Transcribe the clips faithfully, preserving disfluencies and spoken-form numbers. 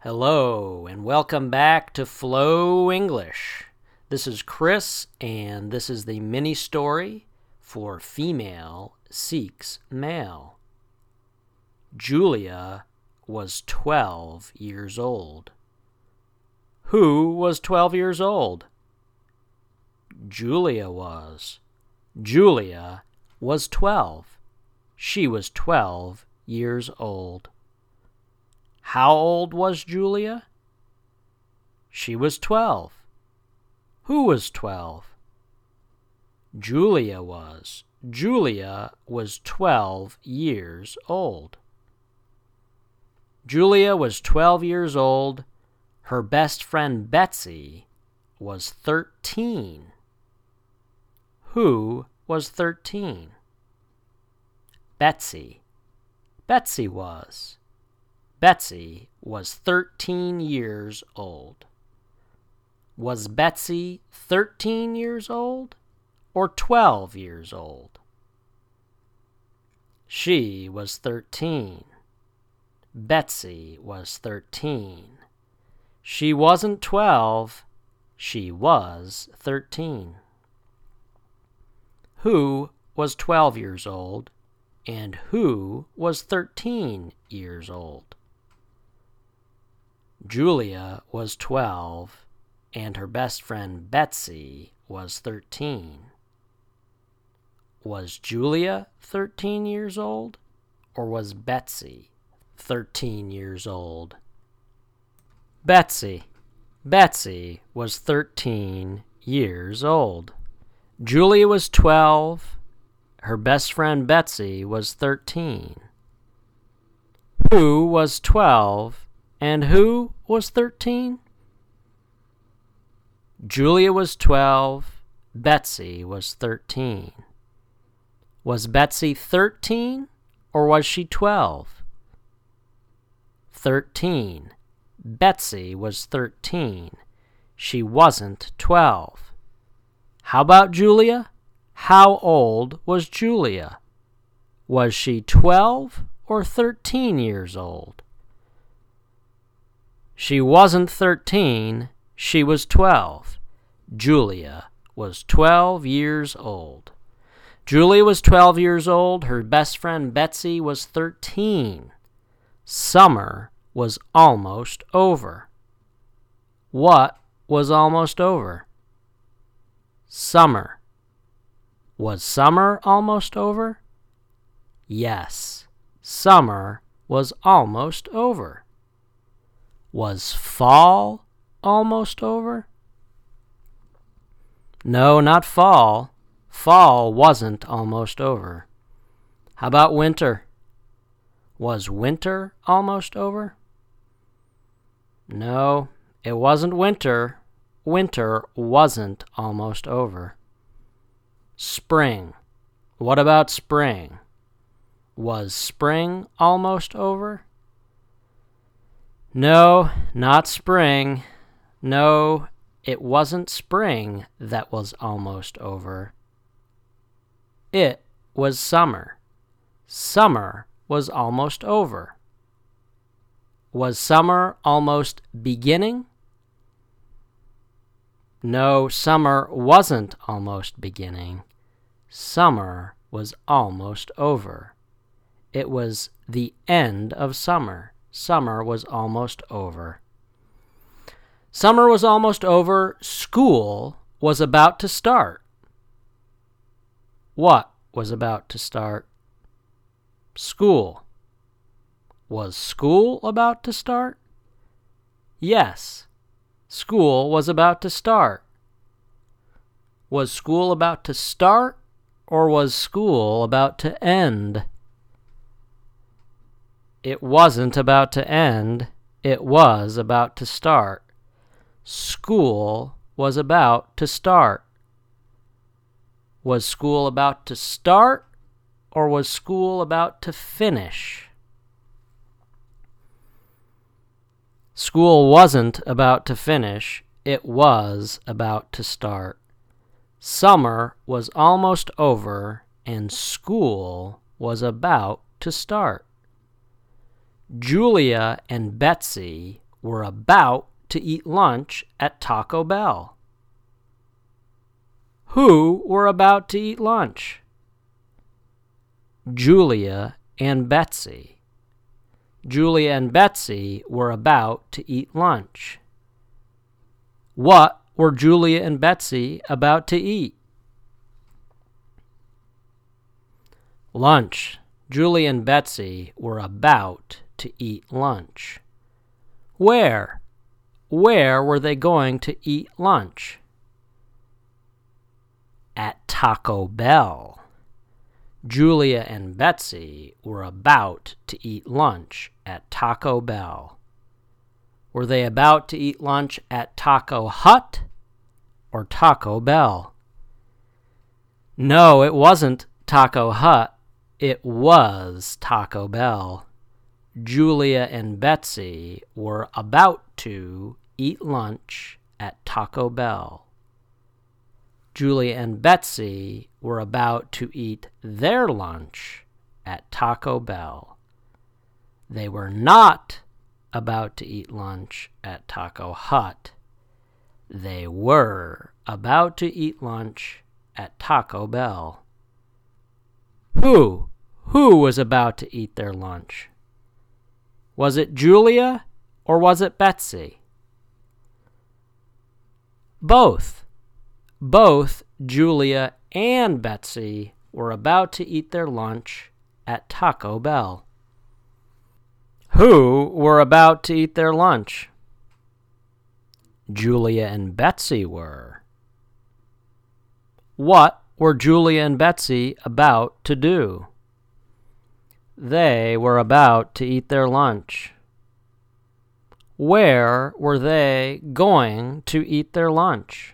Hello, and welcome back to Flow English. This is Chris, and this is the mini story for Female Seeks Male. Julia was twelve years old. Who was twelve years old? Julia was. Julia was twelve. She was twelve years old. How old was Julia? She was twelve. Who was twelve? Julia was. Julia was twelve years old. Julia was twelve years old. Her best friend Betsy was thirteen. Who was thirteen? Betsy. Betsy was. Betsy was thirteen years old. Was Betsy thirteen years old or twelve years old? She was thirteen. Betsy was thirteen. She wasn't twelve. She was thirteen. Who was twelve years old and who was thirteen years old? Julia was twelve, and her best friend Betsy was thirteen. Was Julia thirteen years old, or was Betsy thirteen years old? Betsy. Betsy was thirteen years old. Julia was twelve. Her best friend Betsy was thirteen. Who was twelve? And who was thirteen? Julia was twelve. Betsy was thirteen. Was Betsy thirteen or was she twelve? Thirteen. Betsy was thirteen. She wasn't twelve. How about Julia? How old was Julia? Was she twelve or thirteen years old? She wasn't thirteen, she was twelve. Julia was twelve years old. Julia was twelve years old. Her best friend Betsy was thirteen. Summer was almost over. What was almost over? Summer. Was summer almost over? Yes, summer was almost over. Was fall almost over? No, not fall. Fall wasn't almost over. How about winter? Was winter almost over? No, it wasn't winter. Winter wasn't almost over. Spring. What about spring? Was spring almost over? No, not spring. No, it wasn't spring that was almost over. It was summer. Summer was almost over. Was summer almost beginning? No, summer wasn't almost beginning. Summer was almost over. It was the end of summer. Summer was almost over. Summer was almost over. School was about to start. What was about to start? School. Was school about to start? Yes, school was about to start. Was school about to start, or was school about to end? It wasn't about to end. It was about to start. School was about to start. Was school about to start, or was school about to finish? School wasn't about to finish. It was about to start. Summer was almost over, and school was about to start. Julia and Betsy were about to eat lunch at Taco Bell? Who were about to eat lunch? Julia and Betsy. Julia and Betsy were about to eat lunch. What were Julia and Betsy about to eat? Lunch. Julia and Betsy were about to eat lunch. Where? Where were they going to eat lunch? At Taco Bell. Julia and Betsy were about to eat lunch at Taco Bell. Were they about to eat lunch at Taco Hut or Taco Bell? No, it wasn't Taco Hut. It was Taco Bell. Julia and Betsy were about to eat lunch at Taco Bell. Julia and Betsy were about to eat their lunch at Taco Bell. They were not about to eat lunch at Taco Hut. They were about to eat lunch at Taco Bell. Who? Who was about to eat their lunch? Was it Julia or was it Betsy? Both. Both Julia and Betsy were about to eat their lunch at Taco Bell. Who were about to eat their lunch? Julia and Betsy were. What were Julia and Betsy about to do? They were about to eat their lunch. Where were they going to eat their lunch?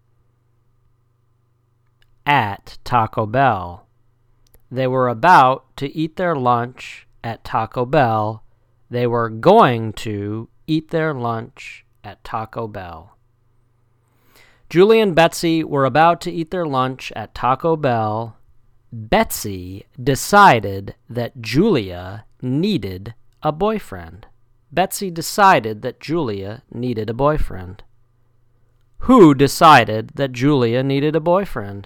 At Taco Bell. They were about to eat their lunch at Taco Bell. They were going to eat their lunch at Taco Bell. Julia and Betsy were about to eat their lunch at Taco Bell. Betsy decided that Julia needed a boyfriend. Betsy decided that Julia needed a boyfriend. Who decided that Julia needed a boyfriend?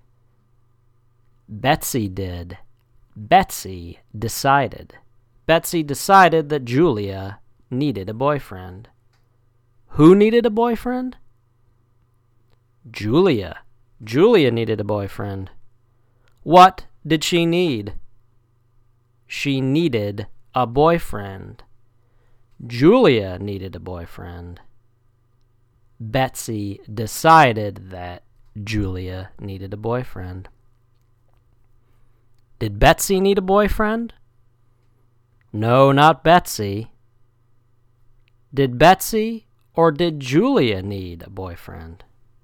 Betsy did. Betsy decided. Betsy decided that Julia needed a boyfriend. Who needed a boyfriend? Julia. Julia needed a boyfriend. What did she need? She needed a boyfriend. Julia needed a boyfriend. Betsy decided that Julia needed a boyfriend. Did Betsy need a boyfriend? No, not Betsy. Did Betsy or did Julia need a boyfriend?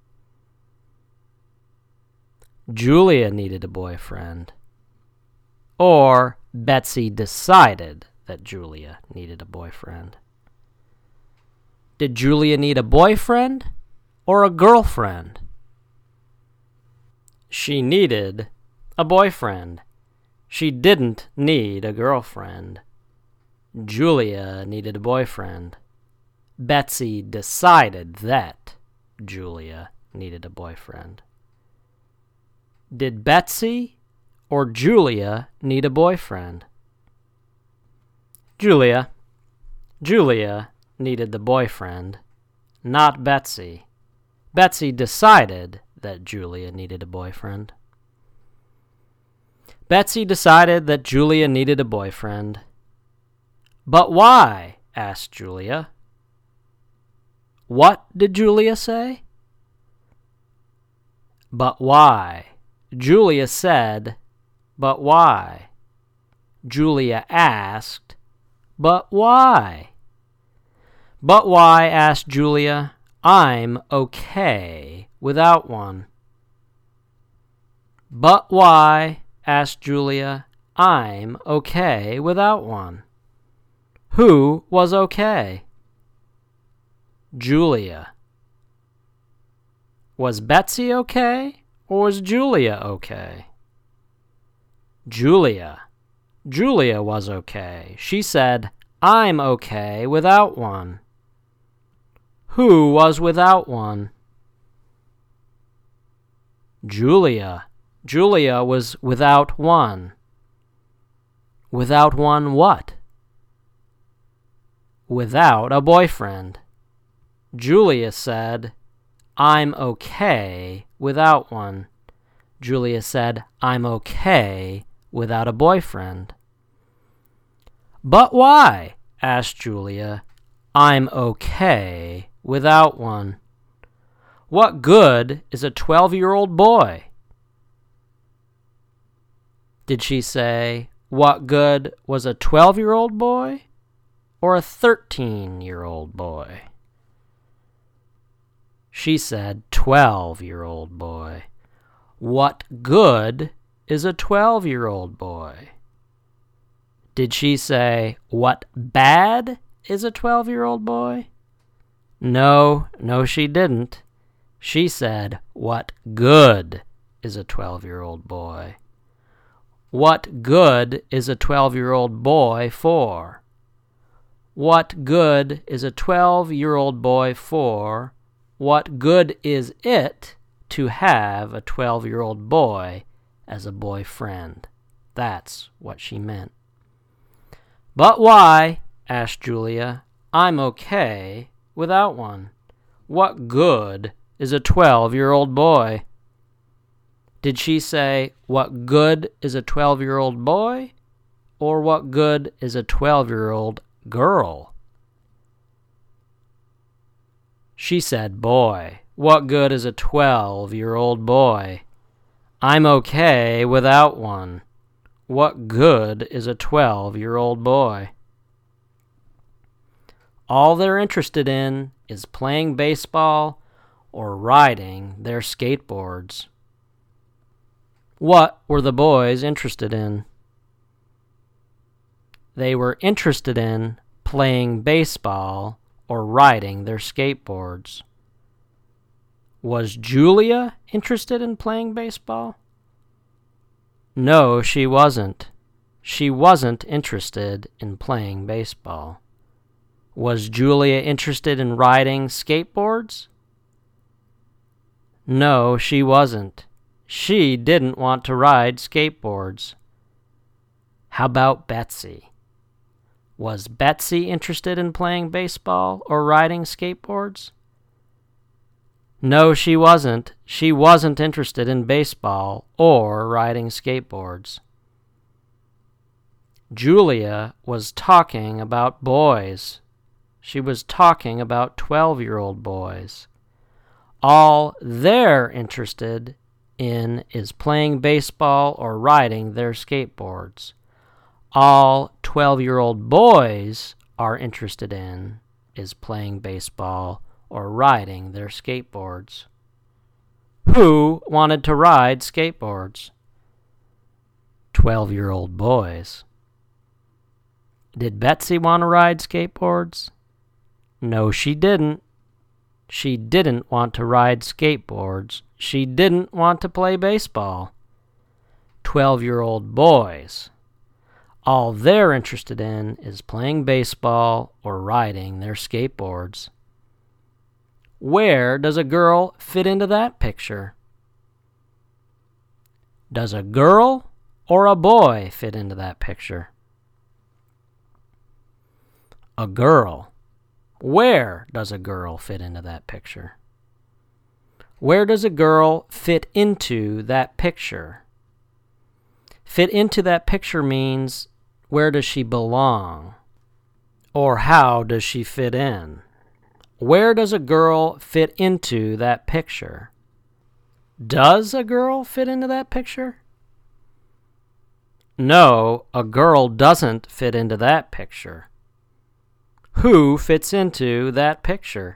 Julia needed a boyfriend. Or Betsy decided that Julia needed a boyfriend. Did Julia need a boyfriend or a girlfriend? She needed a boyfriend. She didn't need a girlfriend. Julia needed a boyfriend. Betsy decided that Julia needed a boyfriend. Did Betsy or Julia need a boyfriend? Julia. Julia needed the boyfriend, not Betsy. Betsy decided that Julia needed a boyfriend. Betsy decided that Julia needed a boyfriend. But why? Asked Julia. What did Julia say? But why? Julia said, but why? Julia asked, but why? But why? Asked Julia. I'm okay without one. But why? Asked Julia. I'm okay without one. Who was okay? Julia. Was Betsy okay, or was Julia okay? Julia. Julia was okay. She said, I'm okay without one. Who was without one? Julia. Julia was without one. Without one what? Without a boyfriend. Julia said, I'm okay without one. Julia said, I'm okay without a boyfriend. But why? Asked Julia. I'm okay without one. What good is a twelve-year-old boy? Did she say, what good was a twelve-year-old boy or a thirteen-year-old boy? She said, twelve-year-old boy. What good is a twelve-year-old boy? Did she say, what bad is a twelve-year-old boy? No, no, she didn't. She said, what good is a twelve-year-old boy? What good is a twelve-year-old boy for? What good is a twelve-year-old boy for? What good is it to have a twelve-year-old boy as a boyfriend? That's what she meant. But why? Asked Julia. I'm okay without one. What good is a twelve-year-old boy? Did she say, what good is a twelve-year-old boy? Or what good is a twelve-year-old girl? She said, boy. What good is a twelve-year-old boy? I'm okay without one. What good is a twelve-year-old boy? All they're interested in is playing baseball or riding their skateboards. What were the boys interested in? They were interested in playing baseball or riding their skateboards. Was Julia interested in playing baseball? No, she wasn't. She wasn't interested in playing baseball. Was Julia interested in riding skateboards? No, she wasn't. She didn't want to ride skateboards. How about Betsy? Was Betsy interested in playing baseball or riding skateboards? No, she wasn't. She wasn't interested in baseball or riding skateboards. Julia was talking about boys. She was talking about twelve-year-old boys. All they're interested in is playing baseball or riding their skateboards. All twelve-year-old boys are interested in is playing baseball or riding their skateboards. Who wanted to ride skateboards? Twelve-year-old boys. Did Betsy want to ride skateboards? No, she didn't. She didn't want to ride skateboards. She didn't want to play baseball. Twelve-year-old boys. All they're interested in is playing baseball or riding their skateboards. Where does a girl fit into that picture? Does a girl or a boy fit into that picture? A girl. Where does a girl fit into that picture? Where does a girl fit into that picture? Fit into that picture means where does she belong? Or how does she fit in? Where does a girl fit into that picture? Does a girl fit into that picture? No, a girl doesn't fit into that picture. Who fits into that picture?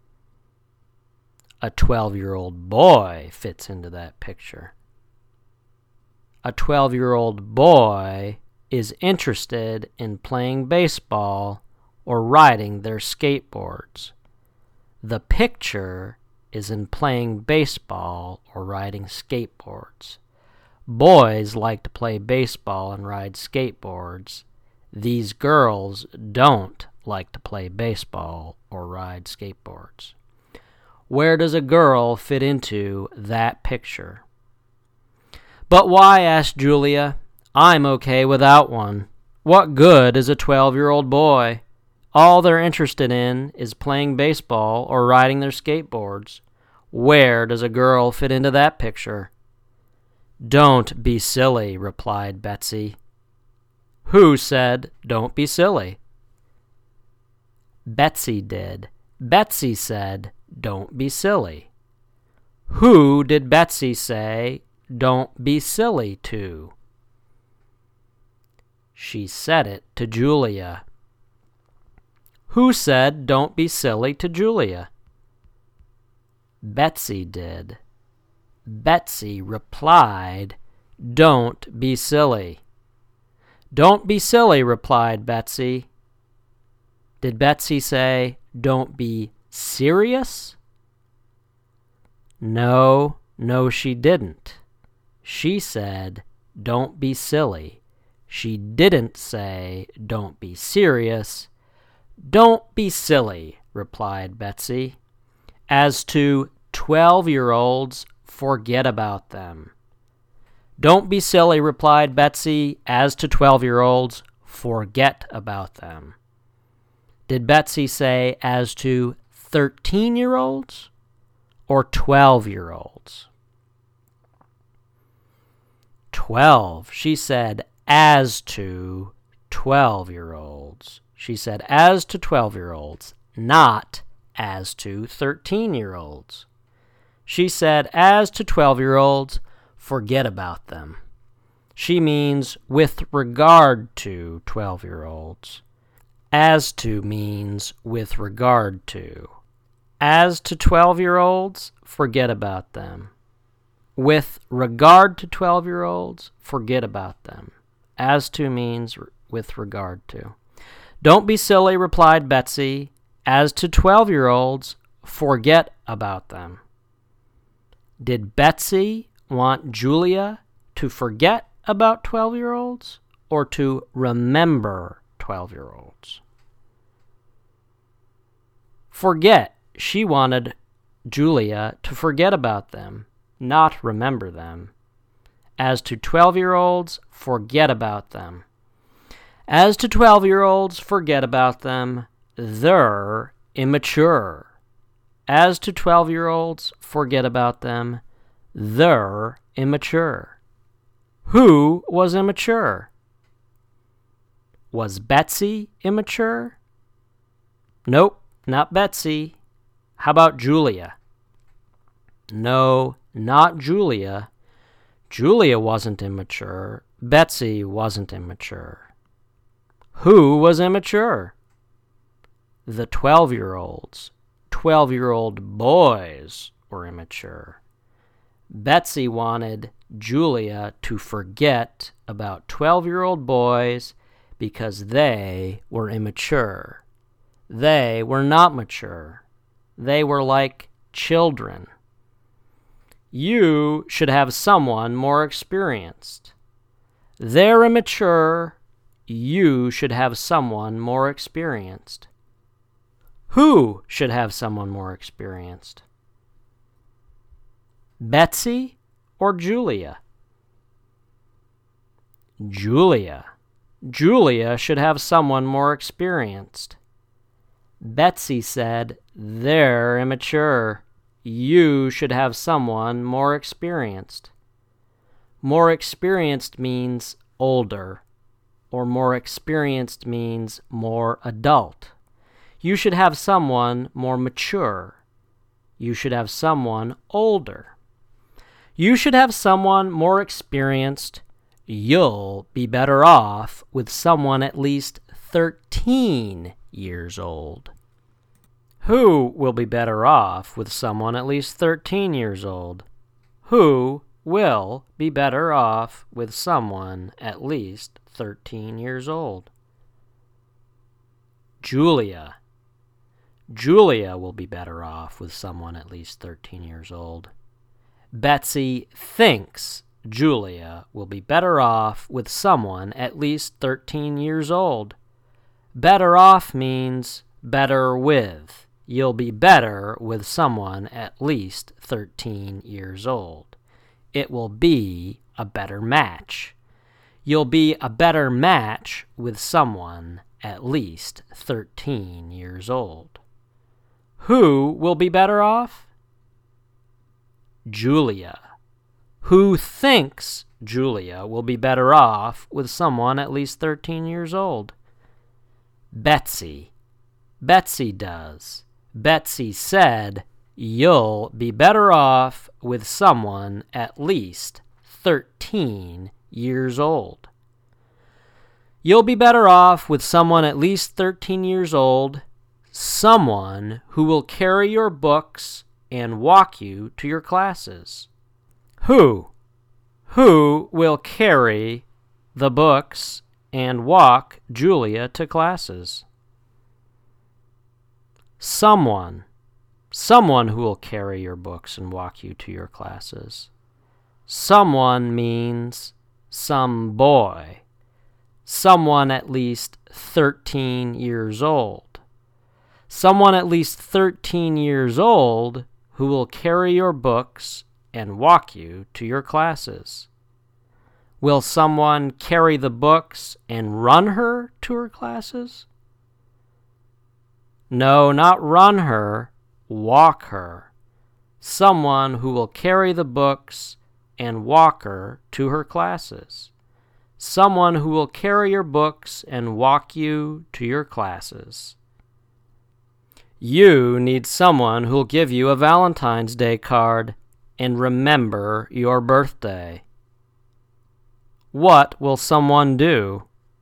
A twelve-year-old boy fits into that picture. A twelve-year-old boy is interested in playing baseball or riding their skateboards. The picture is in playing baseball or riding skateboards. Boys like to play baseball and ride skateboards. These girls don't like to play baseball or ride skateboards. Where does a girl fit into that picture? But why? Asked Julia. I'm okay without one. What good is a twelve-year-old boy? All they're interested in is playing baseball or riding their skateboards. Where does a girl fit into that picture? Don't be silly, replied Betsy. Who said, don't be silly? Betsy did. Betsy said, don't be silly. Who did Betsy say, don't be silly to? She said it to Julia. Who said, don't be silly to Julia? Betsy did. Betsy replied, don't be silly. Don't be silly, replied Betsy. Did Betsy say, don't be serious? No, no, she didn't. She said, don't be silly. She didn't say, don't be serious. Don't be silly, replied Betsy. As to twelve-year-olds, forget about them. Don't be silly, replied Betsy. As to twelve-year-olds, forget about them. Did Betsy say as to thirteen-year-olds or twelve-year-olds? Twelve. She said as to twelve-year-olds. She said as to twelve-year-olds, not as to thirteen-year-olds. She said as to twelve-year-olds, forget about them. She means with regard to twelve-year-olds. As to means with regard to. As to twelve-year-olds, forget about them. With regard to twelve-year-olds, forget about them. As to means with regard to. Don't be silly, replied Betsy. As to twelve-year-olds, forget about them. Did Betsy want Julia to forget about twelve-year-olds or to remember twelve-year-olds? Forget. She wanted Julia to forget about them, not remember them. As to twelve-year-olds, forget about them. As to twelve-year-olds, forget about them. They're immature. As to twelve-year-olds, forget about them. They're immature. Who was immature? Was Betsy immature? Nope, not Betsy. How about Julia? No, not Julia. Julia wasn't immature. Betsy wasn't immature. Who was immature? The twelve-year-olds. Twelve-year-old boys were immature. Betsy wanted Julia to forget about twelve-year-old boys because they were immature. They were not mature. They were like children. You should have someone more experienced. They're immature. You should have someone more experienced. Who should have someone more experienced? Betsy or Julia? Julia. Julia should have someone more experienced. Betsy said, they're immature. You should have someone more experienced. More experienced means older, or more experienced means more adult. You should have someone more mature. You should have someone older. You should have someone more experienced. You'll be better off with someone at least thirteen years old. Who will be better off with someone at least thirteen years old? Who will be better off with someone at least thirteen years old? Julia. Julia will be better off with someone at least thirteen years old. Betsy thinks Julia will be better off with someone at least thirteen years old. Better off means better with. You'll be better with someone at least thirteen years old. It will be a better match. You'll be a better match with someone at least thirteen years old. Who will be better off? Julia. Who thinks Julia will be better off with someone at least thirteen years old? Betsy. Betsy does. Betsy said, you'll be better off with someone at least thirteen years old. You'll be better off with someone at least thirteen years old, someone who will carry your books and walk you to your classes. Who? Who will carry the books and walk Julia to classes? Someone. Someone who will carry your books and walk you to your classes. Someone means some boy. Someone at least thirteen years old. Someone at least thirteen years old who will carry your books and walk you to your classes. Will someone carry the books and run her to her classes? No, not run her, walk her. Someone who will carry the books and walk her to her classes. Someone who will carry your books and walk you to your classes. You need someone who'll give you a Valentine's Day card and remember your birthday. What will someone do?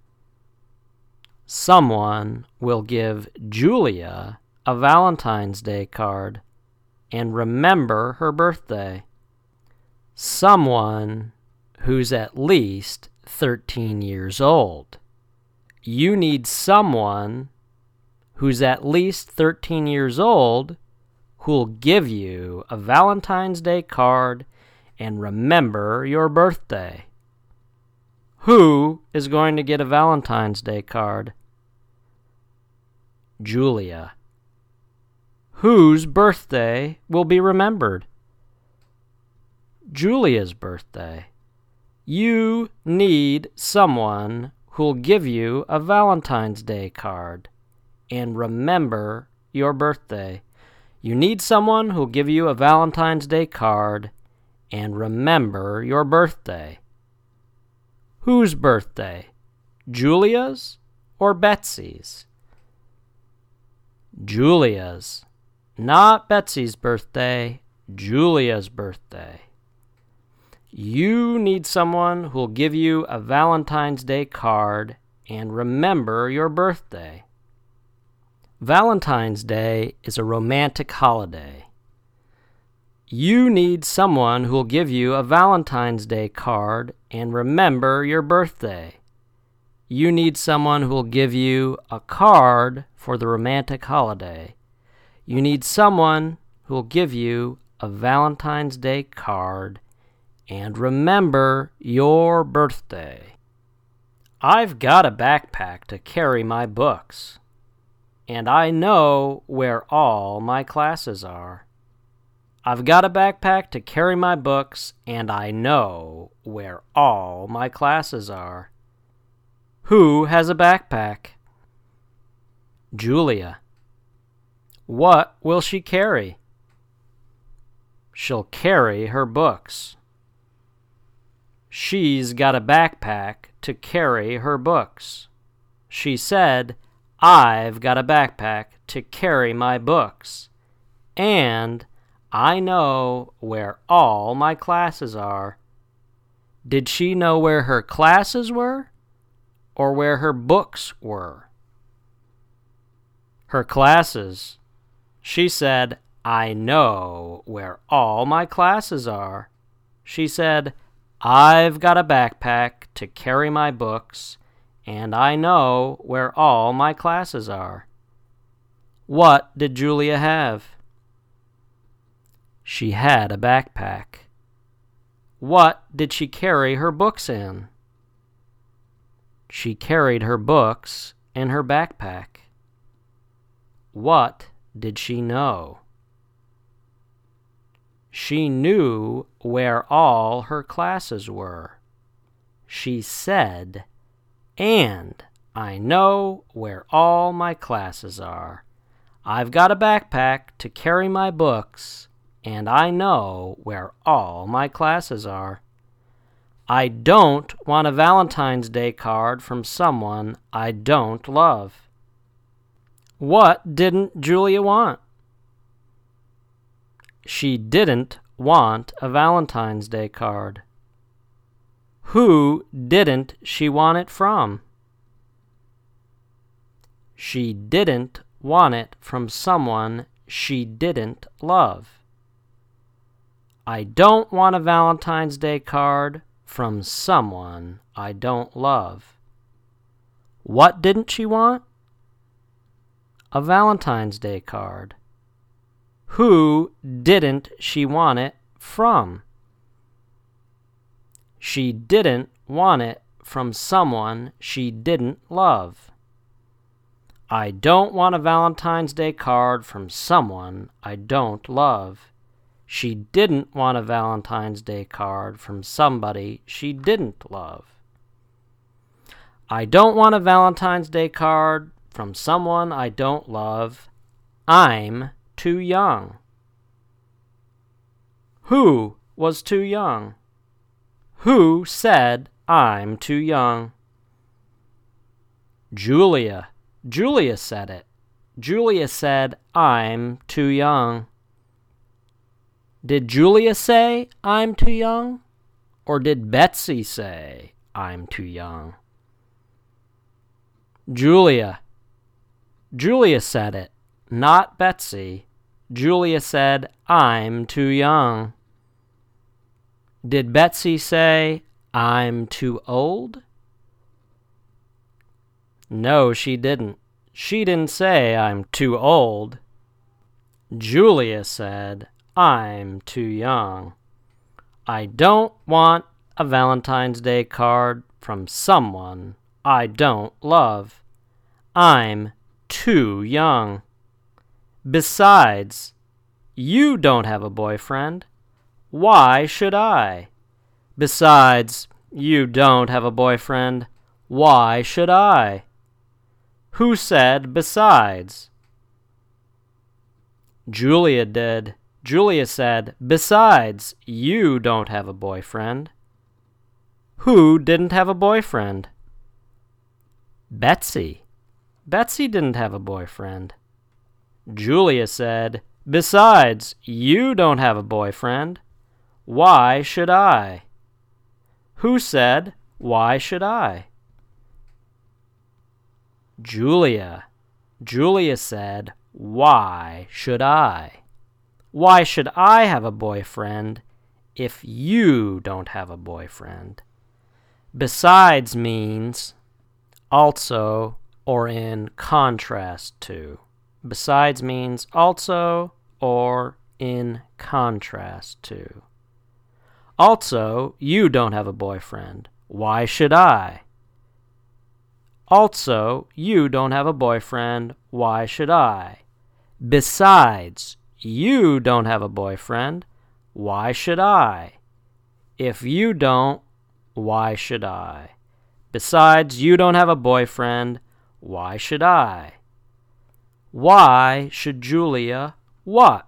Someone will give Julia a Valentine's Day card and remember her birthday. Someone who's at least thirteen years old. You need someone who's at least thirteen years old who'll give you a Valentine's Day card and remember your birthday. Who is going to get a Valentine's Day card? Julia. Whose birthday will be remembered? Julia's birthday. You need someone who'll give you a Valentine's Day card and remember your birthday. You need someone who'll give you a Valentine's Day card and remember your birthday. Whose birthday? Julia's or Betsy's? Julia's. Not Betsy's birthday, Julia's birthday. You need someone who'll give you a Valentine's Day card and remember your birthday. Valentine's Day is a romantic holiday. You need someone who'll give you a Valentine's Day card and remember your birthday. You need someone who'll give you a card for the romantic holiday. You need someone who'll give you a Valentine's Day card and remember your birthday. I've got a backpack to carry my books, and I know where all my classes are. I've got a backpack to carry my books, and I know where all my classes are. Who has a backpack? Julia. What will she carry? She'll carry her books. She's got a backpack to carry her books. She said, I've got a backpack to carry my books. And I know where all my classes are. Did she know where her classes were or where her books were? Her classes. She said, I know where all my classes are. She said, I've got a backpack to carry my books, and I know where all my classes are. What did Julia have? She had a backpack. What did she carry her books in? She carried her books in her backpack? What did she know? She knew where all her classes were. She said, "And I know where all my classes are. I've got a backpack to carry my books, and I know where all my classes are. I don't want a Valentine's Day card from someone I don't love." What didn't Julia want? She didn't want a Valentine's Day card. Who didn't she want it from? She didn't want it from someone she didn't love. I don't want a Valentine's Day card from someone I don't love. What didn't she want? A Valentine's Day card. Who didn't she want it from? She didn't want it from someone she didn't love. I don't want a Valentine's Day card from someone I don't love. She didn't want a Valentine's Day card from somebody she didn't love. I don't want a Valentine's Day card from someone I don't love. I'm too young. Who was too young? Who said I'm too young? Julia. Julia said it. Julia said I'm too young. Did Julia say I'm too young? Or did Betsy say I'm too young? Julia. Julia said it, not Betsy. Julia said I'm too young. Did Betsy say I'm too old? No, she didn't. She didn't say I'm too old. Julia said I'm too young. I don't want a Valentine's Day card from someone I don't love. I'm too young. Besides, you don't have a boyfriend. Why should I? Besides, you don't have a boyfriend. Why should I? Who said besides? Julia did. Julia said, "Besides, you don't have a boyfriend." Who didn't have a boyfriend? Betsy. Betsy didn't have a boyfriend. Julia said, "Besides, you don't have a boyfriend. Why should I?" Who said, "Why should I?" Julia. Julia said, "Why should I? Why should I have a boyfriend if you don't have a boyfriend?" Besides means also or in contrast to. Besides means also or in contrast to. Also, you don't have a boyfriend. Why should I? Also, you don't have a boyfriend. Why should I? Besides, you don't have a boyfriend. Why should I? If you don't, why should I? Besides, you don't have a boyfriend. Why should I? Why should Julia what?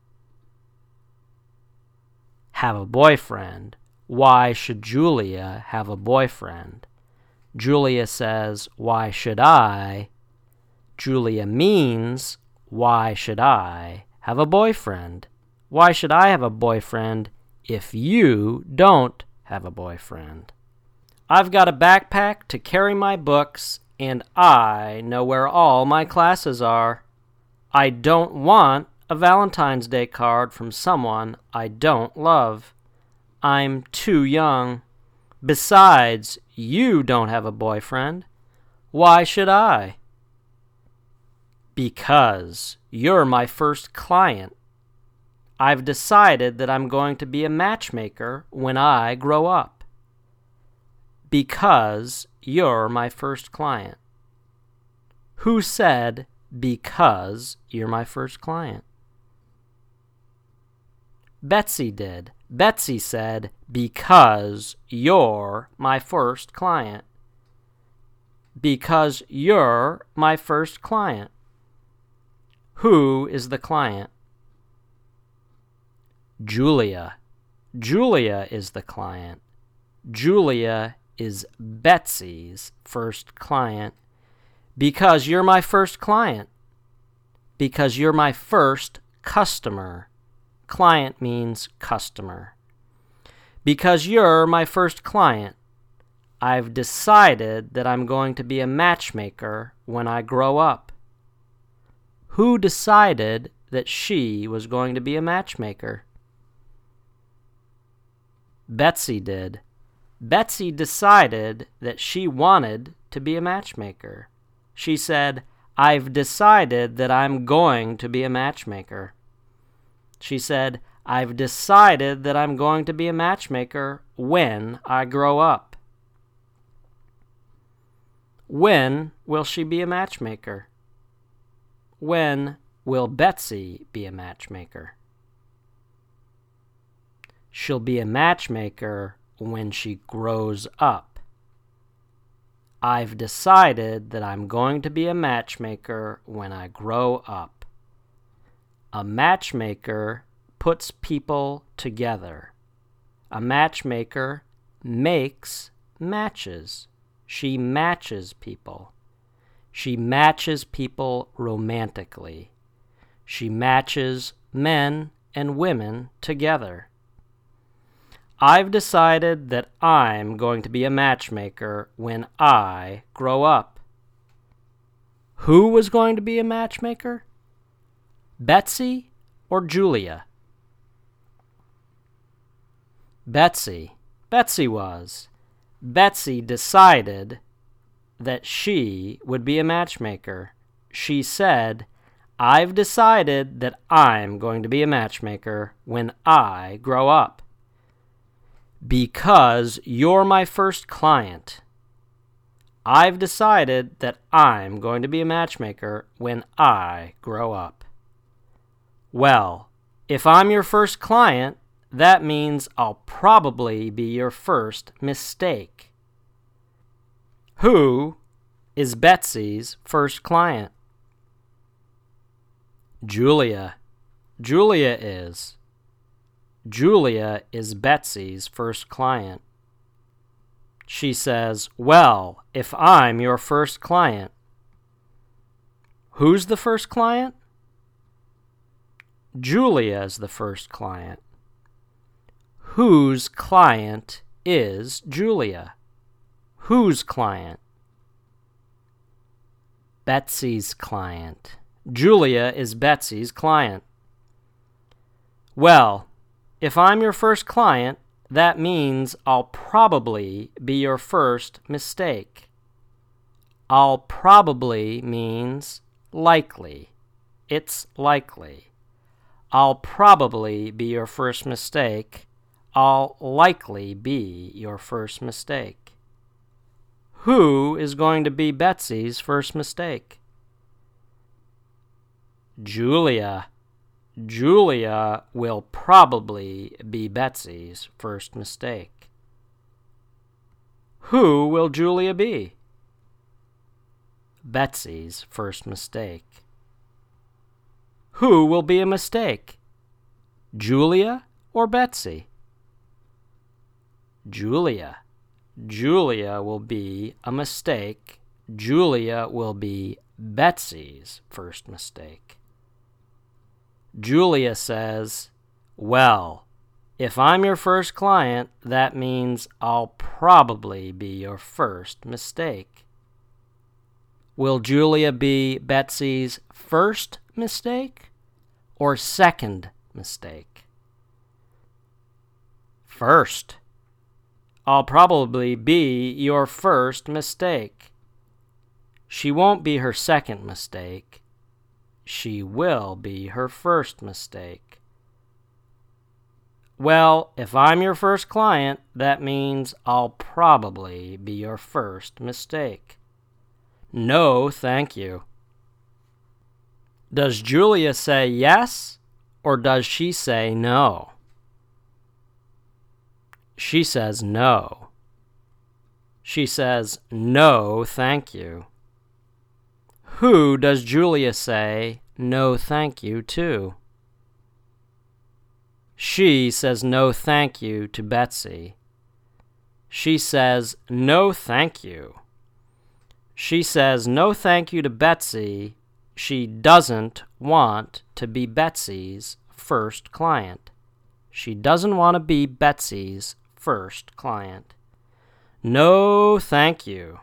Have a boyfriend. Why should Julia have a boyfriend? Julia says, "Why should I?" Julia means, "Why should I have a boyfriend? Why should I have a boyfriend if you don't have a boyfriend?" I've got a backpack to carry my books, and I know where all my classes are. I don't want a Valentine's Day card from someone I don't love. I'm too young. Besides, you don't have a boyfriend. Why should I? Because you're my first client. I've decided that I'm going to be a matchmaker when I grow up. Because you're my first client. Who said, because you're my first client? Betsy did. Betsy said, because you're my first client. Because you're my first client. Who is the client? Julia. Julia is the client. Julia is Betsy's first client. Because you're my first client. Because you're my first customer. Client means customer. Because you're my first client, I've decided that I'm going to be a matchmaker when I grow up. Who decided that she was going to be a matchmaker? Betsy did. Betsy decided that she wanted to be a matchmaker. She said, I've decided that I'm going to be a matchmaker. She said, I've decided that I'm going to be a matchmaker when I grow up. When will she be a matchmaker? When will Betsy be a matchmaker? She'll be a matchmaker when she grows up. I've decided that I'm going to be a matchmaker when I grow up. A matchmaker puts people together. A matchmaker makes matches. She matches people. She matches people romantically. She matches men and women together. I've decided that I'm going to be a matchmaker when I grow up. Who was going to be a matchmaker? Betsy or Julia? Betsy. Betsy was. Betsy decided that she would be a matchmaker. She said, I've decided that I'm going to be a matchmaker when I grow up. Because you're my first client, I've decided that I'm going to be a matchmaker when I grow up. Well, if I'm your first client, that means I'll probably be your first mistake. Who is Betsy's first client? Julia. Julia is. Julia is Betsy's first client. She says, well, if I'm your first client. Who's the first client? Julia is the first client. Whose client is Julia? Whose client? Betsy's client. Julia is Betsy's client. Well, if I'm your first client, that means I'll probably be your first mistake. I'll probably means likely. It's likely. I'll probably be your first mistake. I'll likely be your first mistake. Who is going to be Betsy's first mistake? Julia. Julia will probably be Betsy's first mistake. Who will Julia be? Betsy's first mistake. Who will be a mistake? Julia or Betsy? Julia. Julia will be a mistake. Julia will be Betsy's first mistake. Julia says, well, if I'm your first client, that means I'll probably be your first mistake. Will Julia be Betsy's first mistake or second mistake? First. I'll probably be your first mistake. She won't be her second mistake. She will be her first mistake. Well, if I'm your first client, that means I'll probably be your first mistake. No, thank you. Does Julia say yes, or does she say no? She says no. She says, no, thank you. Who does Julia say no, thank you to? She says no, thank you to Betsy. She says no, thank you. She says no, thank you to Betsy. She doesn't want to be Betsy's first client. She doesn't want to be Betsy's first client. No, thank you.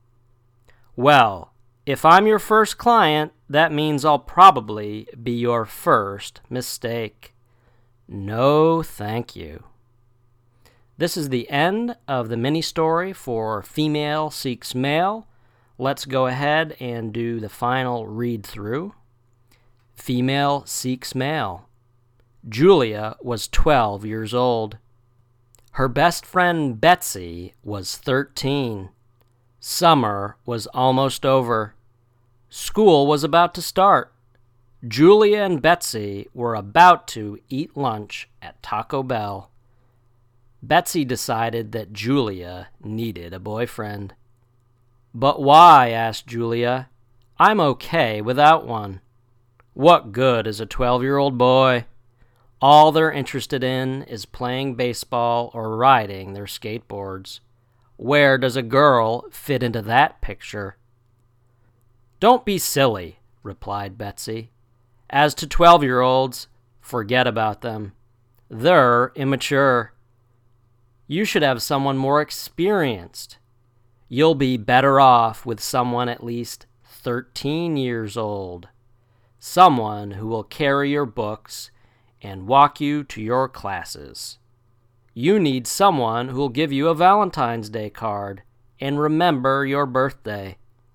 Well, if I'm your first client, that means I'll probably be your first mistake. No, thank you. This is the end of the mini story for Female Seeks Male. Let's go ahead and do the final read-through. Female Seeks Male. Julia was twelve years old. Her best friend Betsy was thirteen. Summer was almost over. School was about to start. Julia and Betsy were about to eat lunch at Taco Bell. Betsy decided that Julia needed a boyfriend. But why? Asked Julia. I'm okay without one. What good is a twelve-year-old boy? All they're interested in is playing baseball or riding their skateboards. Where does a girl fit into that picture? Don't be silly, replied Betsy. As to twelve-year-olds, forget about them. They're immature. You should have someone more experienced. You'll be better off with someone at least thirteen years old. Someone who will carry your books and walk you to your classes. You need someone who will give you a Valentine's Day card and remember your birthday.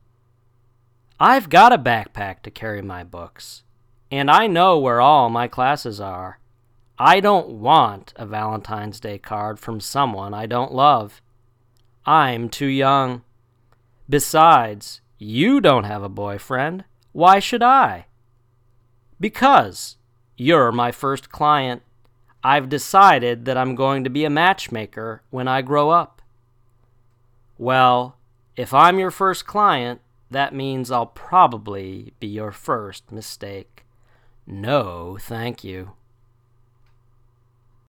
I've got a backpack to carry my books, and I know where all my classes are. I don't want a Valentine's Day card from someone I don't love. I'm too young. Besides, you don't have a boyfriend. Why should I? Because you're my first client. I've decided that I'm going to be a matchmaker when I grow up. Well, if I'm your first client, that means I'll probably be your first mistake. No, thank you.